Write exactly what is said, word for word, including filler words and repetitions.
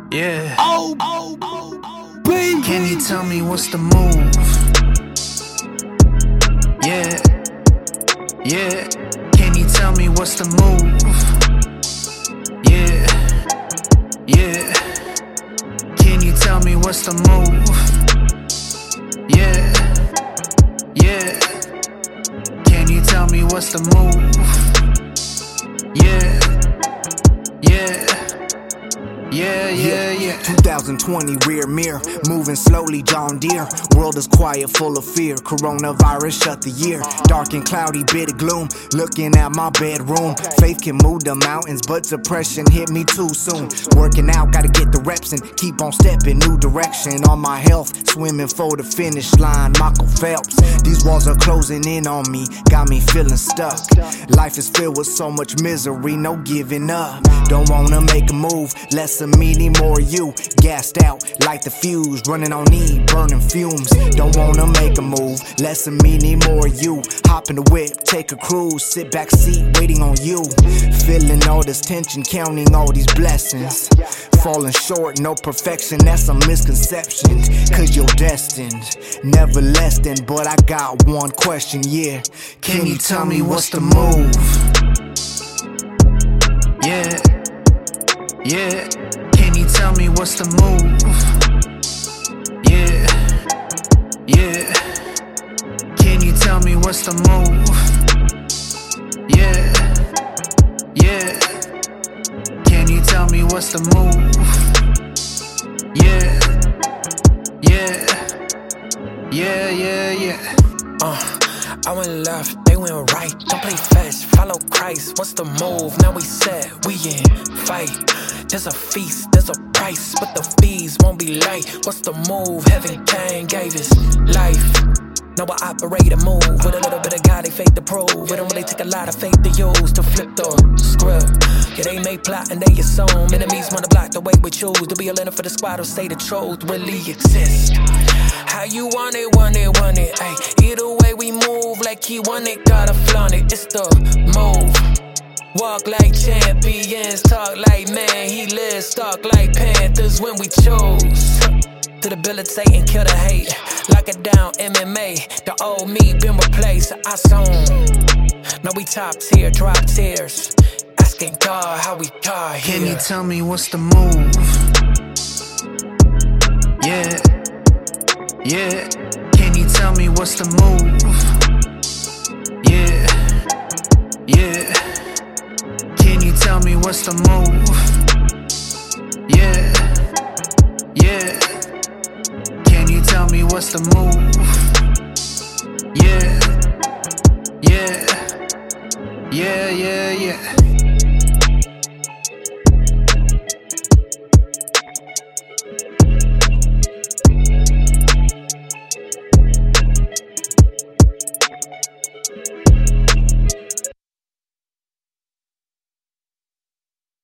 Yeah. Oh, oh, oh, oh, baby. Can you tell me what's the move? Yeah. Yeah. Can you tell me what's the move? Yeah. Yeah. Can you tell me what's the move? Yeah. Yeah. Can you tell me what's the move? Yeah. Yeah. Yeah, yeah, yeah. twenty twenty rear mirror, moving slowly, John Deere. World is quiet, full of fear. Coronavirus shut the year. Dark and cloudy, bit of gloom. Looking at my bedroom. Faith can move the mountains, but depression hit me too soon. Working out, gotta get the reps and keep on stepping. New direction on my health. Swimming for the finish line, Michael Phelps. These walls are closing in on me, got me feeling stuck. Life is filled with so much misery, no giving up. Don't wanna make a move, less of me, need more of you. Gassed out, light the fuse, running on E, burning fumes. Don't wanna make a move, less of me, need more of you. Hop in the whip, take a cruise, sit back seat, waiting on you. Feeling all this tension, counting all these blessings. Falling short, no perfection, that's a misconception. Cause you're destined, never less than. But I got one question, yeah. Can you tell me what's the move? Yeah. Yeah. Can you tell me what's the move? Yeah. Yeah. Can you tell me what's the move? Yeah. Yeah. Can you tell me what's the move? Yeah. Yeah. Yeah, yeah, yeah. Uh, I went left, they went right. Don't play fast, follow Christ. What's the move? Now we set, we in fight. There's a feast, there's a price, but the fees won't be light. What's the move? Heaven came, gave his life. Now I operate and move with a little bit of God, they fake to prove. It don't really take a lot of faith to use to flip the script. Yeah, they may plot and they assume enemies wanna block the way we choose to be a leader for the squad who say the truth really exists. How you want it, want it, want it, ayy. Either way we move like he want it, gotta flaunt it. It's the move. Walk like champions, talk like man, he lives, stalk like panthers when we choose to debilitate and kill the hate. Lock it down, M M A. The old me been replaced. I zone. Now we top tier, drop tears. Asking God how we got here. Can you tell me what's the move? Yeah. Yeah. Can you tell me what's the move? Yeah. Yeah. Can you tell me what's the move? Yeah. Yeah. Can you tell me what's the move? Yeah. Yeah. Yeah, yeah, yeah.